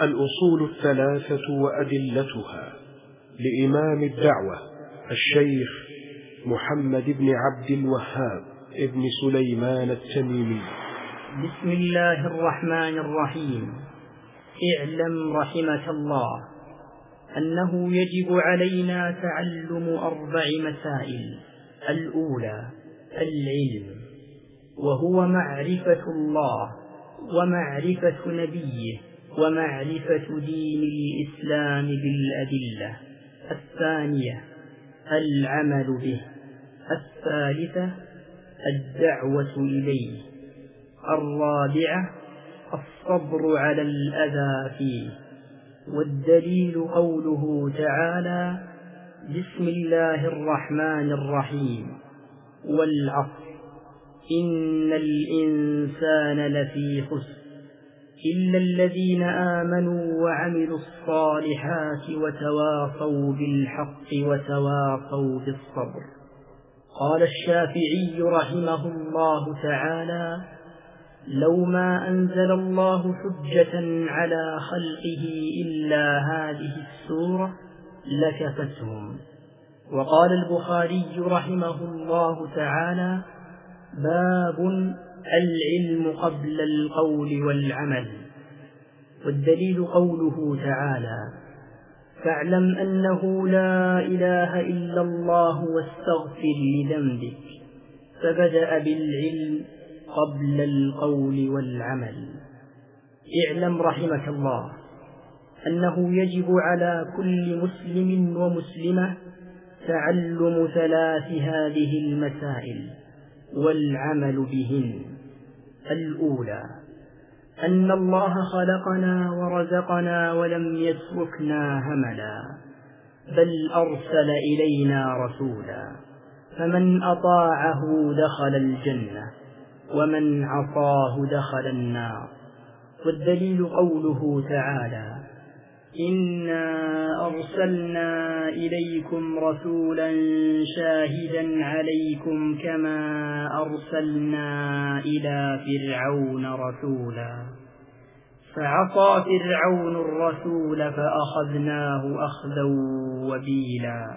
الأصول الثلاثة وأدلتها لإمام الدعوة الشيخ محمد بن عبد الوهاب ابن سليمان التميمي. بسم الله الرحمن الرحيم. اعلم رحمك الله أنه يجب علينا تعلم 4 مسائل. الأولى العلم، وهو معرفة الله ومعرفة نبيه ومعرفة دين الإسلام بالأدلة. الثانية العمل به. الثالثة الدعوة إليه. الرابعة الصبر على الأذى فيه. والدليل قوله تعالى: بسم الله الرحمن الرحيم، والعصر إن الإنسان لفي خسر إلا الذين آمنوا وعملوا الصالحات وتواصوا بالحق وتواصوا بالصبر. قال الشافعي رحمه الله تعالى: لو ما أنزل الله حجة على خلقه إلا هذه السورة لكفتهم. وقال البخاري رحمه الله تعالى: باب العلم قبل القول والعمل. والدليل قوله تعالى: فاعلم أنه لا إله إلا الله واستغفر لذنبك. فبدأ بالعلم قبل القول والعمل. اعلم رحمك الله أنه يجب على كل مسلم ومسلمة تعلم 3 هذه المسائل والعمل بهن. الأولى أن الله خلقنا ورزقنا ولم يتركنا هملا، بل أرسل إلينا رسولا، فمن أطاعه دخل الجنة ومن عصاه دخل النار. والدليل قوله تعالى: إنا أرسلنا إليكم رسولا شاهدا عليكم كما أرسلنا إلى فرعون رسولا، فعصى فرعون الرسول فأخذناه أخذا وبيلا.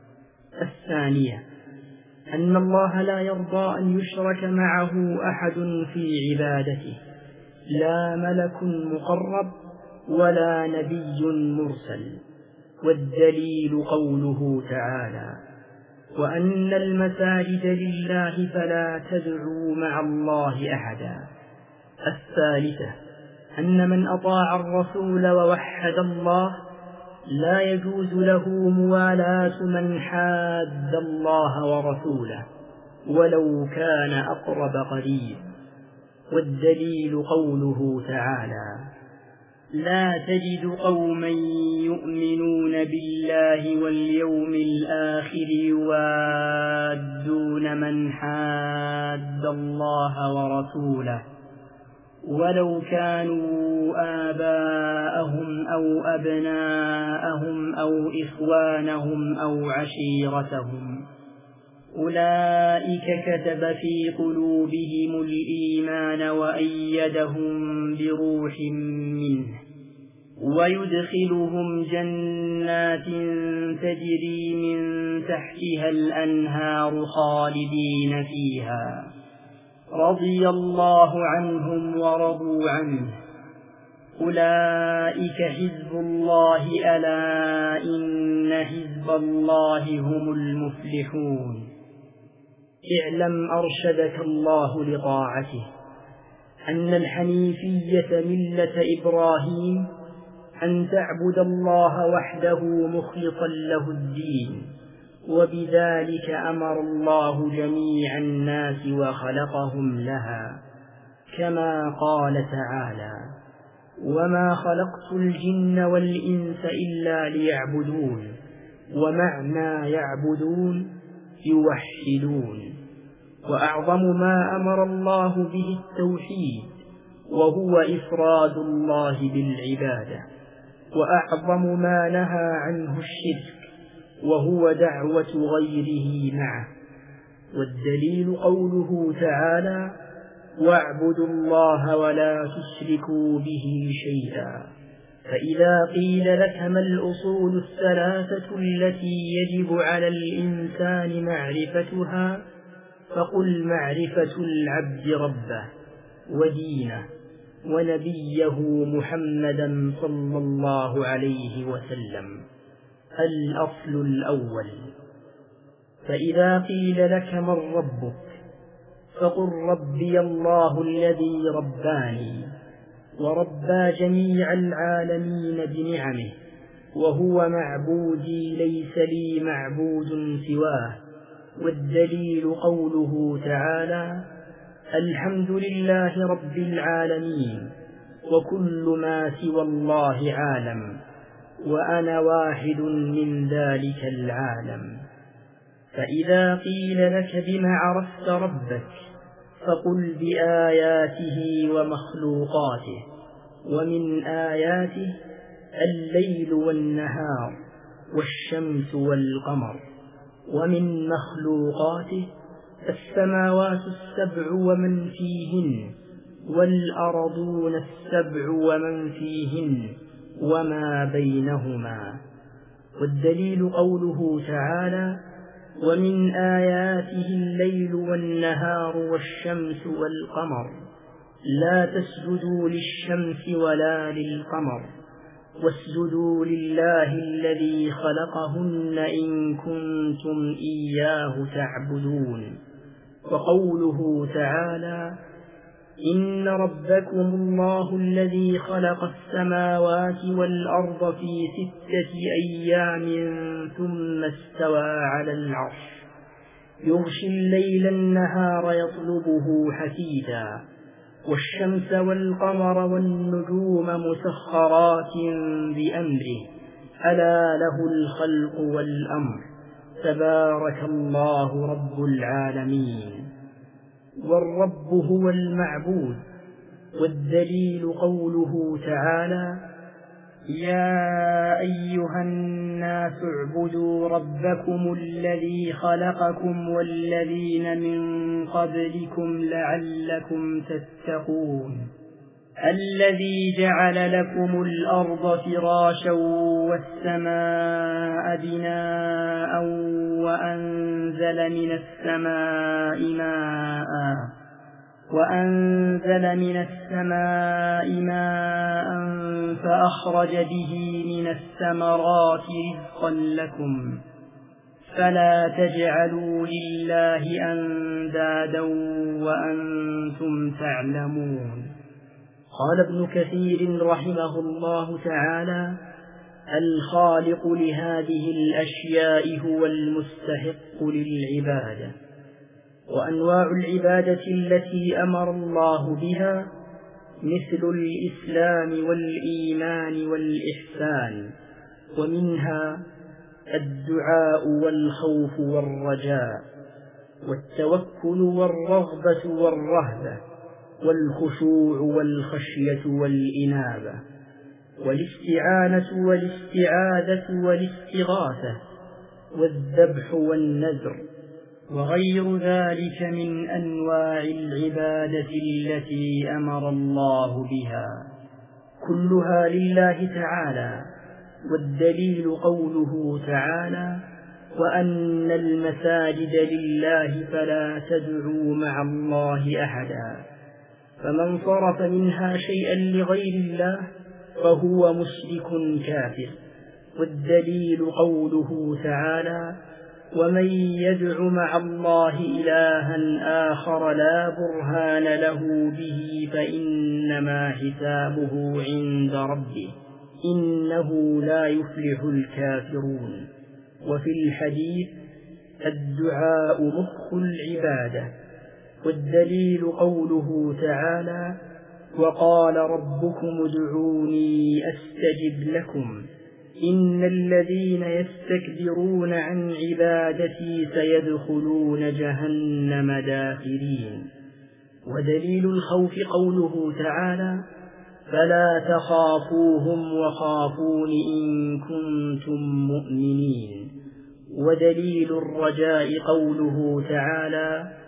الثانية أن الله لا يرضى أن يشرك معه أحد في عبادته، لا ملك مقرب ولا نبي مرسل. والدليل قوله تعالى: وأن المساجد لله فلا تدعوا مع الله أحدا. الثالثة أن من أطاع الرسول ووحد الله لا يجوز له موالاة من حاد الله ورسوله ولو كان أقرب قريب. والدليل قوله تعالى: لا تجد قوما يؤمنون بالله واليوم الآخر يوادون من حاد الله ورسوله ولو كانوا آباءهم أو أبناءهم أو إخوانهم أو عشيرتهم، أولئك كتب في قلوبهم الإيمان وأيدهم بروح منه ويدخلهم جنات تجري من تحتها الأنهار خالدين فيها، رضي الله عنهم ورضوا عنه، أولئك حزب الله ألا إن حزب الله هم المفلحون. اعلم أرشدك الله لطاعته أن الحنيفية ملة إبراهيم أن تعبد الله وحده مخلصا له الدين، وبذلك أمر الله جميع الناس وخلقهم لها، كما قال تعالى: وما خلقت الجن والإنس إلا ليعبدون. ومعنى يعبدون يوحدون. وأعظم ما أمر الله به التوحيد، وهو إفراد الله بالعبادة، وأعظم ما نهى عنه الشرك، وهو دعوة غيره معه. والدليل قوله تعالى: واعبدوا الله ولا تشركوا به شيئا، فإذا قيل لك ما الأصول الثلاثة التي يجب على الإنسان معرفتها، فقل معرفة العبد ربه ودينه ونبيه محمدا صلى الله عليه وسلم، الأصل الأول. فإذا قيل لك من ربك، فقل ربي الله الذي رباني وربى جميع العالمين بنعمه، وهو معبودي ليس لي معبود سواه. والدليل قوله تعالى: الحمد لله رب العالمين، وكل ما سوى الله عالم، وأنا واحد من ذلك العالم. فإذا قيل لك بما عرفت ربك، فقل بآياته ومخلوقاته. ومن آياته الليل والنهار والشمس والقمر. ومن مخلوقاته السماوات السبع ومن فيهن، والأرضون السبع ومن فيهن، وما بينهما. والدليل قوله تعالى: ومن آياته الليل والنهار والشمس والقمر، لا تسجدوا للشمس ولا للقمر، واسجدوا لله الذي خلقهن إن كنتم إياه تعبدون. وقوله تعالى: إن ربكم الله الذي خلق السماوات والأرض في 6 أيام ثم استوى على العرش، يغشي الليل النهار يطلبه حثيثا، والشمس والقمر والنجوم مسخرات بأمره، ألا له الخلق والأمر، تبارك الله رب العالمين. والرب هو المعبود. والدليل قوله تعالى: يا أيها الناس اعبدوا ربكم الذي خلقكم والذين من قبلكم لعلكم تتقون، الذي جعل لكم الأرض فراشا والسماء بناء وأنزل من السماء ماء فأخرج به من الثمرات رزقا لكم، فلا تجعلوا لله أندادا وأنتم تعلمون. قال ابن كثير رحمه الله تعالى: الخالق لهذه الأشياء هو المستحق للعبادة. وأنواع العبادة التي أمر الله بها مثل الإسلام والإيمان والإحسان، ومنها الدعاء والخوف والرجاء، والتوكل والرغبة والرهبة، والخشوع والخشية والإنابة، والاستعانة والاستعاذة والاستغاثة، والذبح والنذر، وغير ذلك من أنواع العبادة التي أمر الله بها، كلها لله تعالى. والدليل قوله تعالى: وأن المساجد لله فلا تدعوا مع الله أحدا، فمن صرف منها شيئا لغير الله فهو مشرك كافر. والدليل قوله تعالى: ومن يدع مع الله إلها آخر لا برهان له به فإنما حسابه عند ربه إنه لا يفلح الكافرون. وفي الحديث: الدعاء مخ العبادة. والدليل قوله تعالى: وقال ربكم ادعوني أستجب لكم إن الذين يستكبرون عن عبادتي سيدخلون جهنم داخرين. ودليل الخوف قوله تعالى: فلا تخافوهم وخافون إن كنتم مؤمنين. ودليل الرجاء قوله تعالى: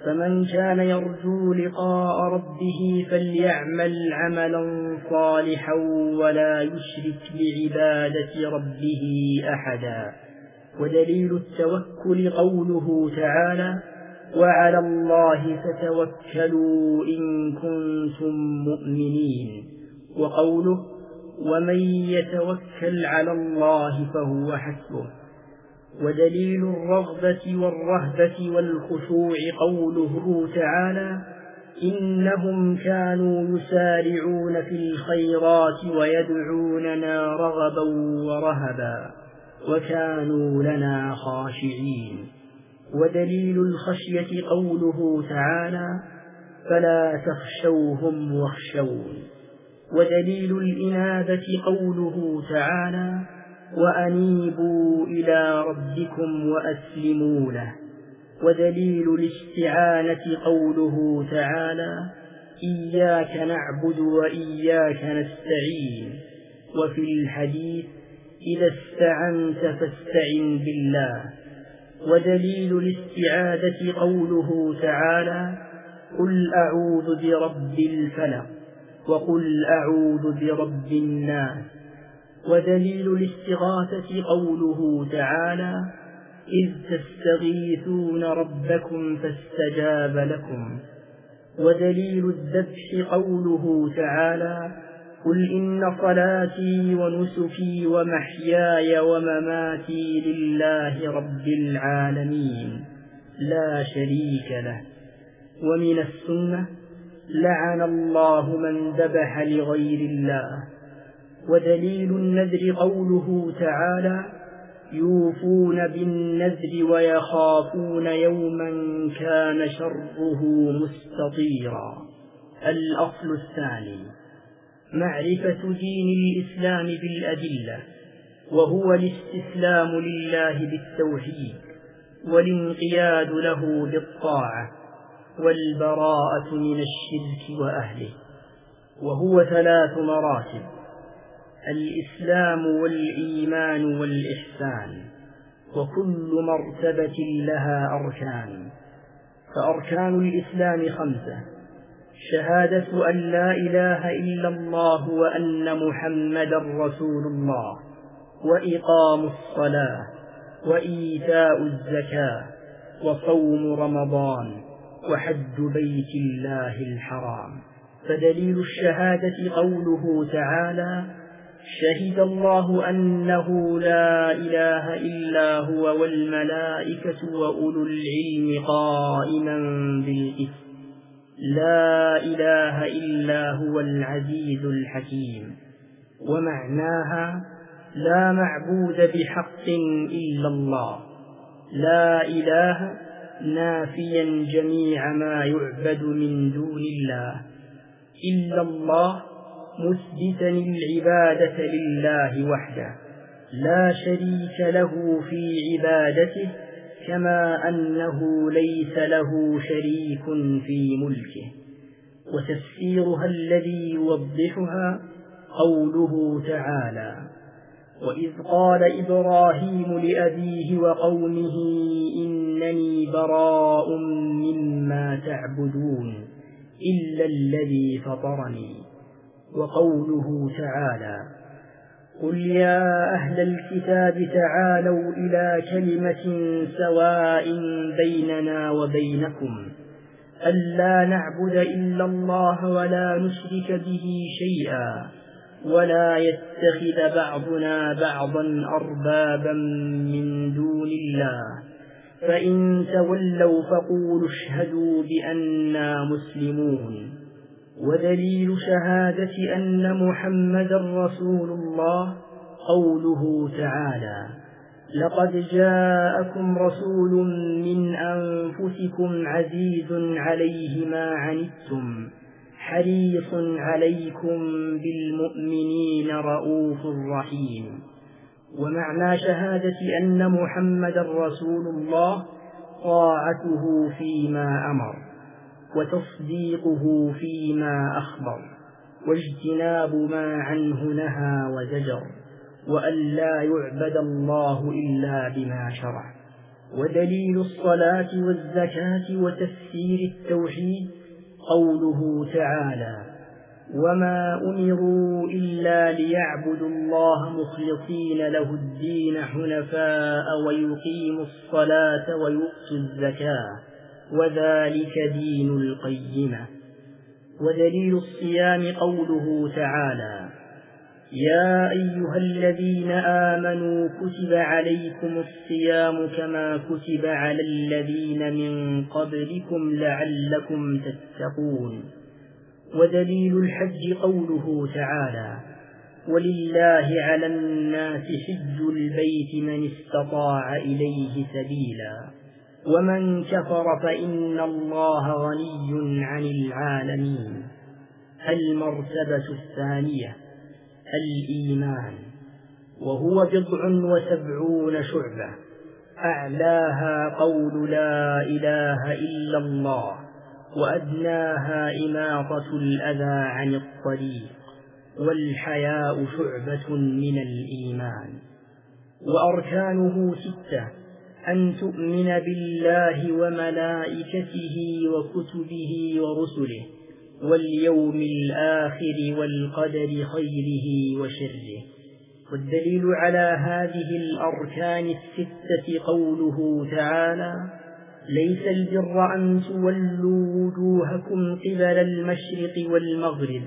فمن كان يرجو لقاء ربه فليعمل عملا صالحا ولا يشرك بعبادة ربه أحدا. ودليل التوكل قوله تعالى: وعلى الله فتوكلوا إن كنتم مؤمنين، وقوله: ومن يتوكل على الله فهو حسبه. ودليل الرغبة والرهبة والخشوع قوله تعالى: إنهم كانوا يسارعون في الخيرات ويدعوننا رغبا ورهبا وكانوا لنا خاشعين. ودليل الخشية قوله تعالى: فلا تخشوهم واخشون. ودليل الإنابة قوله تعالى: وأنيبوا إلى ربكم وأسلموا له. ودليل الاستعانة قوله تعالى: إياك نعبد وإياك نستعين. وفي الحديث: إذا استعنت فاستعن بالله. ودليل الاستعاذة قوله تعالى: قل أعوذ برب الفلق وقل أعوذ برب الناس. ودليل الاستغاثة قوله تعالى: إذ تستغيثون ربكم فاستجاب لكم. ودليل الذبح قوله تعالى: قل إن صلاتي ونسكي ومحياي ومماتي لله رب العالمين لا شريك له. ومن السنة: لعن الله من ذبح لغير الله. ودليل النذر قوله تعالى: يوفون بالنذر ويخافون يوما كان شره مستطيرا. الأصل الثاني: معرفة دين الإسلام بالأدلة، وهو الاستسلام لله بالتوحيد والانقياد له بالطاعة والبراءة من الشرك وأهله. وهو 3 مراتب: الإسلام والإيمان والإحسان، وكل مرتبة لها أركان. فأركان الإسلام 5: شهادة أن لا إله إلا الله وأن محمدا رسول الله، وإقام الصلاة، وإيتاء الزكاة، وصوم رمضان، وحج بيت الله الحرام. فدليل الشهادة قوله تعالى: شهد الله أنه لا إله إلا هو والملائكة وأولو العلم قائما بالقسط، لا إله إلا هو العزيز الحكيم. ومعناها: لا معبود بحق إلا الله. لا إله نافيا جميع ما يعبد من دون الله، إلا الله مثبتا العبادة لله وحده لا شريك له في عبادته، كما أنه ليس له شريك في ملكه. وتفسيرها الذي يوضحها قوله تعالى: وإذ قال إبراهيم لأبيه وقومه إنني براء مما تعبدون إلا الذي فطرني. وقوله تعالى: قل يا أهل الكتاب تعالوا إلى كلمة سواء بيننا وبينكم ألا نعبد إلا الله ولا نشرك به شيئا ولا يتخذ بعضنا بعضا أربابا من دون الله، فإن تولوا فقولوا اشهدوا بأننا مسلمون. ودليل شهادة أن محمدا رسول الله قوله تعالى: لقد جاءكم رسول من أنفسكم عزيز عليه ما عنتم حريص عليكم بالمؤمنين رؤوف رحيم. ومعنى شهادة أن محمدا رسول الله طاعته فيما أمر، وتصديقه فيما أخبر، واجتناب ما عنه نهى وزجر، وأن لا يعبد الله إلا بما شرع. ودليل الصلاة والزكاة وتفسير التوحيد قوله تعالى: وما أمروا إلا ليعبدوا الله مخلصين له الدين حنفاء ويقيموا الصلاة ويؤتوا الزكاة وذلك دين القيمة. ودليل الصيام قوله تعالى: يا أيها الذين آمنوا كتب عليكم الصيام كما كتب على الذين من قبلكم لعلكم تتقون. ودليل الحج قوله تعالى: ولله على الناس حج البيت من استطاع إليه سبيلا ومن كفر فإن الله غني عن العالمين. المرتبة الثانية الإيمان، وهو 79 شعبة، أعلاها قول لا إله إلا الله، وأدناها إماطة الأذى عن الطريق، والحياء شعبة من الإيمان. وأركانه 6: أن تؤمن بالله وملائكته وكتبه ورسله واليوم الآخر والقدر خيره وشره. والدليل على هذه الأركان 6 قوله تعالى: ليس البر أن تولوا وجوهكم قبل المشرق والمغرب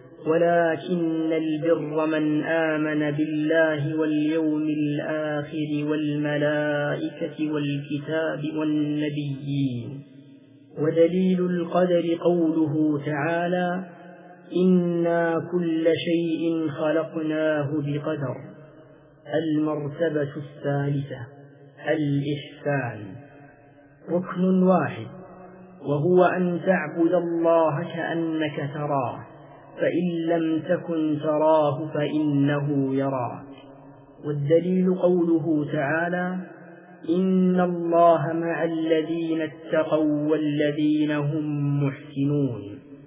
ولكن البر من آمن بالله واليوم الآخر والملائكة والكتاب والنبيين. ودليل القدر قوله تعالى: إنا كل شيء خلقناه بقدر. المرتبة الثالثة الإحسان، ركن واحد، وهو أن تعبد الله كأنك تراه، فإن لم تكن تراه فإنه يراك. والدليل قوله تعالى: إن الله مع الذين اتقوا والذين هم محسنون.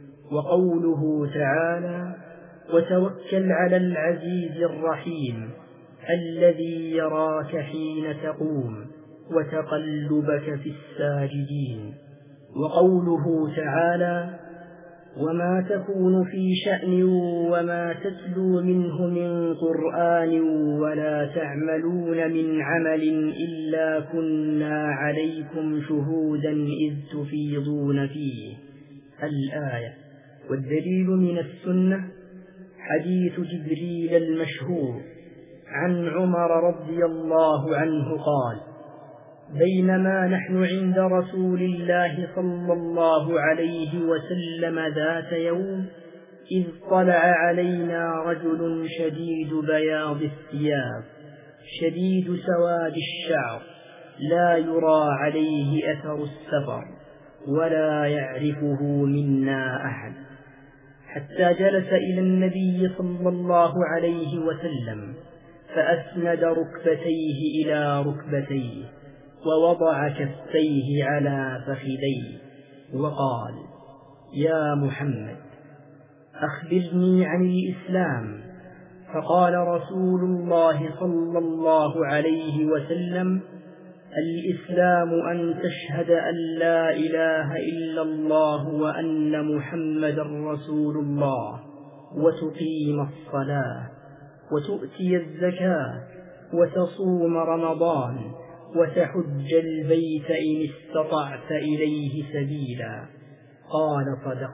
وقوله تعالى: وتوكل على العزيز الرحيم الذي يراك حين تقوم وتقلبك في الساجدين. وقوله تعالى: وما تكون في شأن وما تتلو منه من قرآن ولا تعملون من عمل إلا كنا عليكم شهودا إذ تفيضون فيه. الآية. والدليل من السنة حديث جبريل المشهور عن عمر رضي الله عنه قال: بينما نحن عند رسول الله صلى الله عليه وسلم ذات يوم إذ طلع علينا رجل شديد بياض الثياب شديد سواد الشعر لا يرى عليه أثر السفر ولا يعرفه منا أحد، حتى جلس إلى النبي صلى الله عليه وسلم فأسند ركبتيه إلى ركبتيه ووضع كفيه على فخذيه وقال: يا محمد أخبرني عن الإسلام. فقال رسول الله صلى الله عليه وسلم: الإسلام أن تشهد أن لا إله إلا الله وأن محمدا رسول الله وتقيم الصلاة وتؤتي الزكاة وتصوم رمضان وتحج البيت إن استطعت إليه سبيلا. قال: صدق.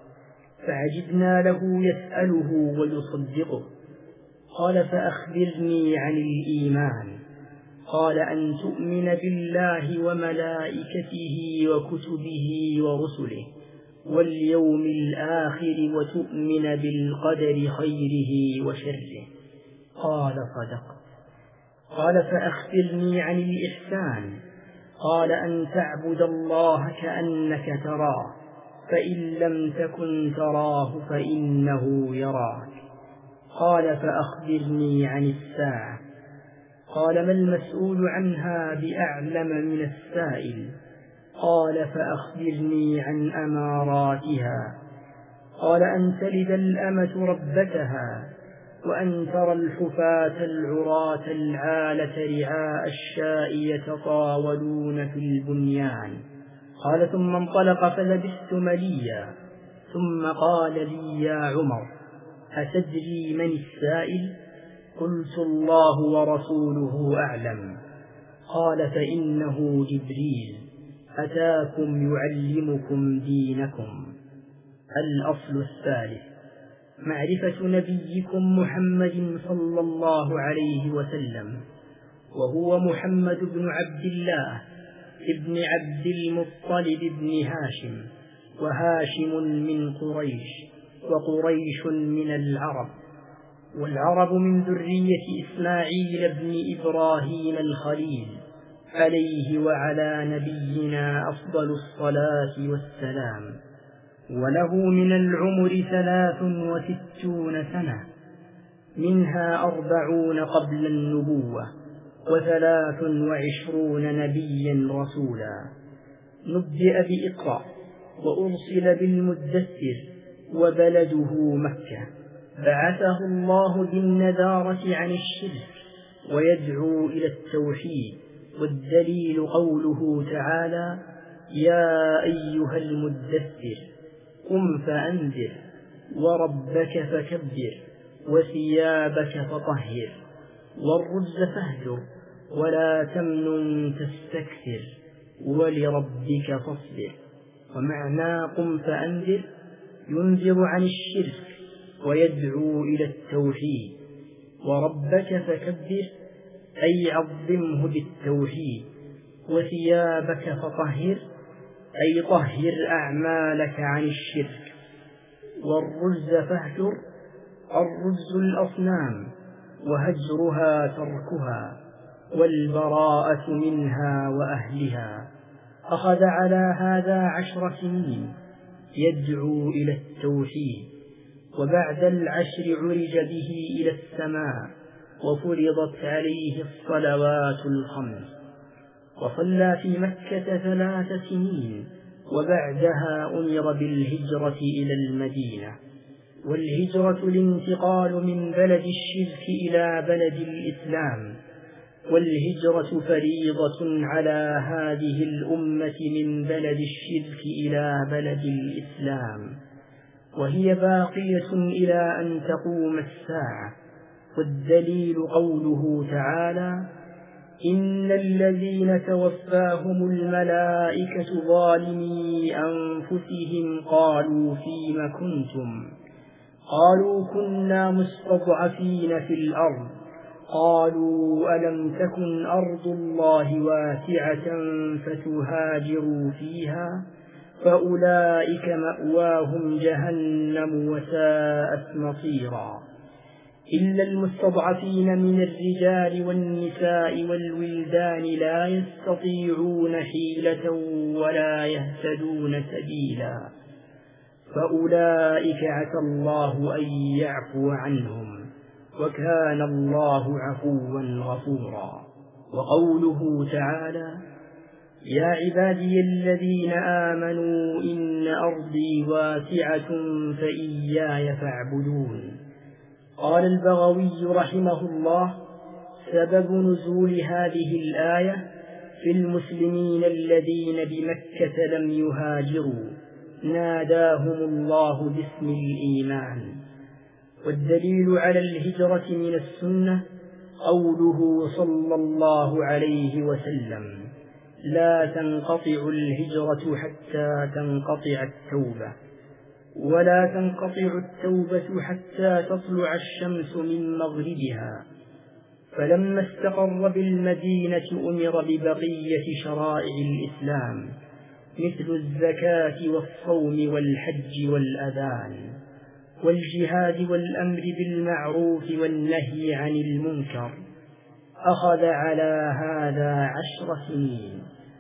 فعجبنا له يسأله ويصدقه. قال: فأخبرني عن الإيمان. قال: أن تؤمن بالله وملائكته وكتبه ورسله واليوم الآخر وتؤمن بالقدر خيره وشره. قال: صدق. قال: فأخبرني عن الإحسان. قال: أن تعبد الله كأنك تراه، فإن لم تكن تراه فإنه يراك. قال: فأخبرني عن الساعة. قال: ما المسؤول عنها بأعلم من السائل. قال: فأخبرني عن أماراتها. قال: أن تلد الأمة ربتها وأن ترى الحفاة العراة العالة رعاء الشاء يتطاولون في البنيان. قال ثم انطلق فلبثت مليا، ثم قال لي يا عمر أتدري من السائل؟ قلت الله ورسوله أعلم. قال فإنه جبريل أتاكم يعلمكم دينكم. الأصل الثالث معرفة نبيكم محمد صلى الله عليه وسلم، وهو محمد بن عبد الله ابن عبد المطلب بن هاشم، وهاشم من قريش، وقريش من العرب، والعرب من ذرية إسماعيل بن إبراهيم الخليل عليه وعلى نبينا أفضل الصلاة والسلام. وله من العمر 63 سنة، منها 40 قبل النبوة، و23 نبيا رسولا. نبئ بإقرأ، وأرسل بالمدثر، وبلده مكة. بعثه الله بالنذارة عن الشرك ويدعو إلى التوحيد، والدليل قوله تعالى يا أيها المدثر قم فأنذر وربك فكبر وثيابك فطهر والرجز فاهجر ولا تمنن تستكثر ولربك فاصبر. ومعنى قم فأنذر ينذر عن الشرك ويدعو إلى التوحيد، وربك فكبر أي عظمه بالتوحيد، وثيابك فطهر أي طهر أعمالك عن الشرك، والرجز فاهجر الرجز الأصنام وهجرها تركها والبراءة منها وأهلها. أخذ على هذا 10 سنين يدعو إلى التوحيد، وبعد 10 عرج به إلى السماء وفرضت عليه الصلوات 5، وصلى في مكة 3 سنين، وبعدها أمر بالهجرة إلى المدينة. والهجرة الانتقال من بلد الشرك إلى بلد الإسلام، والهجرة فريضة على هذه الأمة من بلد الشرك إلى بلد الإسلام، وهي باقية إلى أن تقوم الساعة. والدليل قوله تعالى إن الذين توفاهم الملائكة ظالمي أنفسهم قالوا فيم كنتم؟ قالوا كنا مستضعفين في الأرض. قالوا ألم تكن أرض الله واسعة فتهاجروا فيها؟ فأولئك مأواهم جهنم وساءت مصيرا. إلا المستضعفين من الرجال والنساء والولدان لا يستطيعون حيلة ولا يهتدون سبيلا، فأولئك عسى الله أن يعفو عنهم، وكان الله عفوا غفورا. وقوله تعالى يا عبادي الذين آمنوا إن أرضي واسعة فإياي فاعبدون. قال البغوي رحمه الله سبب نزول هذه الآية في المسلمين الذين بمكة لم يهاجروا ناداهم الله باسم الإيمان. والدليل على الهجرة من السنة قوله صلى الله عليه وسلم لا تنقطع الهجرة حتى تنقطع التوبة، ولا تنقطع التوبة حتى تطلع الشمس من مغربها. فلما استقر بالمدينة أمر ببقية شرائع الإسلام مثل الزكاة والصوم والحج والأذان والجهاد والأمر بالمعروف والنهي عن المنكر. أخذ على هذا 10 سنين،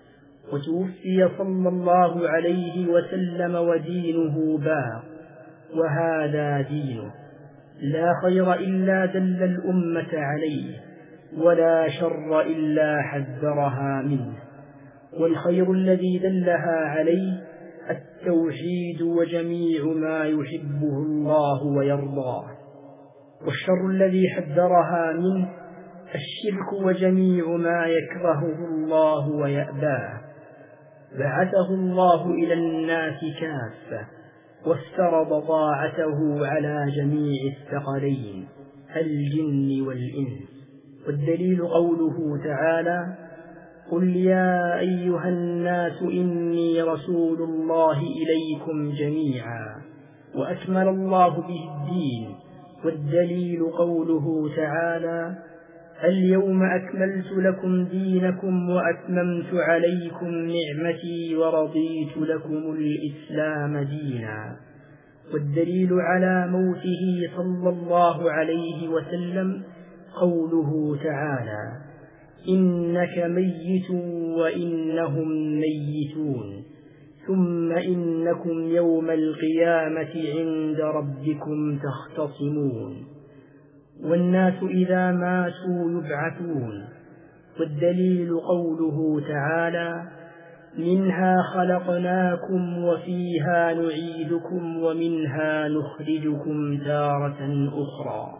وتوفي صلى الله عليه وسلم ودينه باق، وهذا دينه لا خير إلا دل الأمة عليه، ولا شر إلا حذرها منه. والخير الذي دلها عليه التوحيد وجميع ما يحبه الله ويرضاه. والشر الذي حذرها منه الشرك وجميع ما يكرهه الله ويأباه. بعثه الله إلى الناس كافة، وافترض طاعته على جميع الثقلين الجن والإنس. والدليل قوله تعالى: قل يا أيها الناس إني رسول الله إليكم جميعا، وأكمل الله به الدين. والدليل قوله تعالى: اليوم أكملت لكم دينكم وأتممت عليكم نعمتي ورضيت لكم الإسلام دينا. والدليل على موته صلى الله عليه وسلم قوله تعالى: إنك ميت وإنهم ميتون، ثم إنكم يوم القيامة عند ربكم تختصمون. والناس إذا ماتوا يبعثون. والدليل قوله تعالى: منها خلقناكم وفيها نعيدكم ومنها نخرجكم تارة أخرى.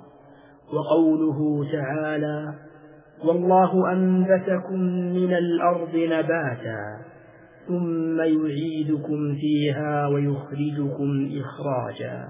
وقوله تعالى: والله أنبتكم من الأرض نباتا ثم يعيدكم فيها ويخرجكم إخراجا.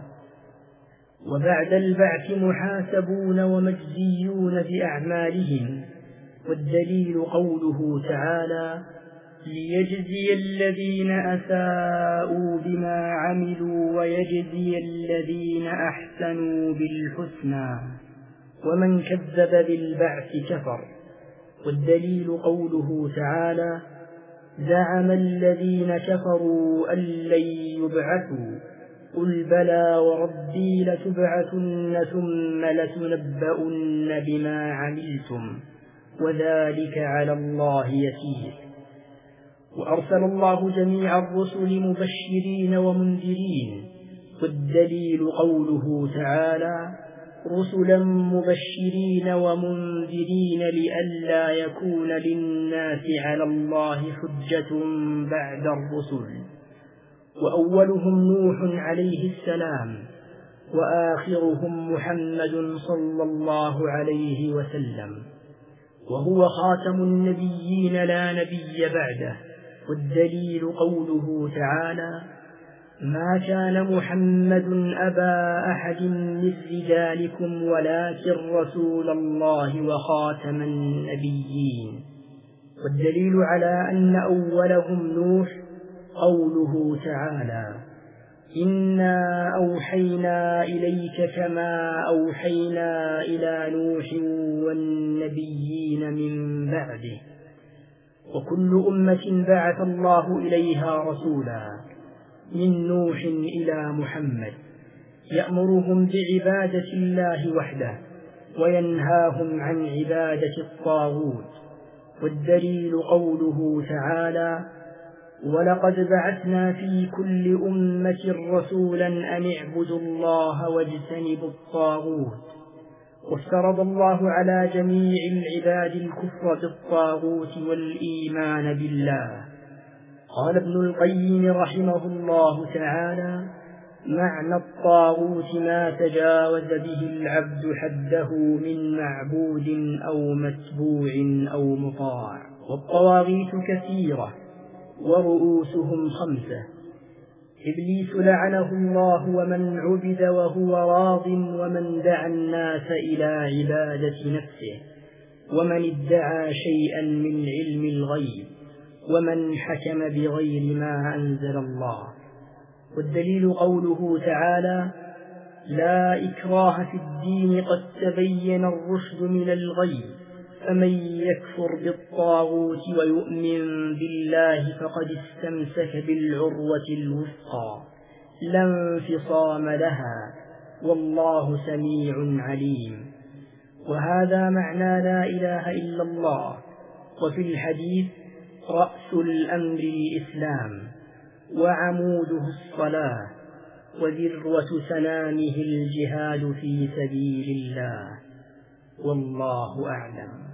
وبعد البعث محاسبون ومجزيون بأعمالهم. والدليل قوله تعالى: ليجزي الذين أساءوا بما عملوا ويجزي الذين أحسنوا بالحسنى، ومن كذب بالبعث كفر. والدليل قوله تعالى: زعم الذين كفروا أن لن يبعثوا، قل بلى وربي لتبعثن ثم لتنبؤن بما عملتم وذلك على الله يسير. وأرسل الله جميع الرسل مبشرين ومنذرين. والدليل قوله تعالى: رسلا مبشرين ومنذرين لئلا يكون للناس على الله حجة بعد الرسل. وأولهم نوح عليه السلام، وآخرهم محمد صلى الله عليه وسلم، وهو خاتم النبيين لا نبي بعده. والدليل قوله تعالى: ما كان محمد أبا أحد من رجالكم ولكن رسول الله وخاتم النبيين. والدليل على أن أولهم نوح قوله تعالى: إنا أوحينا إليك كما أوحينا إلى نوح والنبيين من بعده. وكل أمة بعث الله إليها رسولا، من نوح إلى محمد، يأمرهم بعبادة الله وحده وينهاهم عن عبادة الطاغوت. والدليل قوله تعالى: ولقد بعثنا في كل أمة رسولا أن اعبدوا الله واجتنبوا الطاغوت. وافترض الله على جميع العباد الكفر بالطاغوت والإيمان بالله. قال ابن القيم رحمه الله تعالى: معنى الطاغوت ما تجاوز به العبد حده من معبود أو متبوع أو مطاع. والطواغيت كثيرة ورؤوسهم 5: إبليس لعنه الله ومن عبد وهو راض، ومن دعا الناس إلى عبادة نفسه، ومن ادعى شيئا من علم الغيب، ومن حكم بغير ما أنزل الله. والدليل قوله تعالى: لا إكراه في الدين قد تبين الرشد من الغي، فمن يكفر بالطاغوت ويؤمن بالله فقد استمسك بالعروة الوثقى لا انفصام لها، والله سميع عليم. وهذا معنى لا إله إلا الله. وفي الحديث: رأس الأمر الإسلام، وعموده الصلاة، وذروة سنامه الجهاد في سبيل الله. والله أعلم.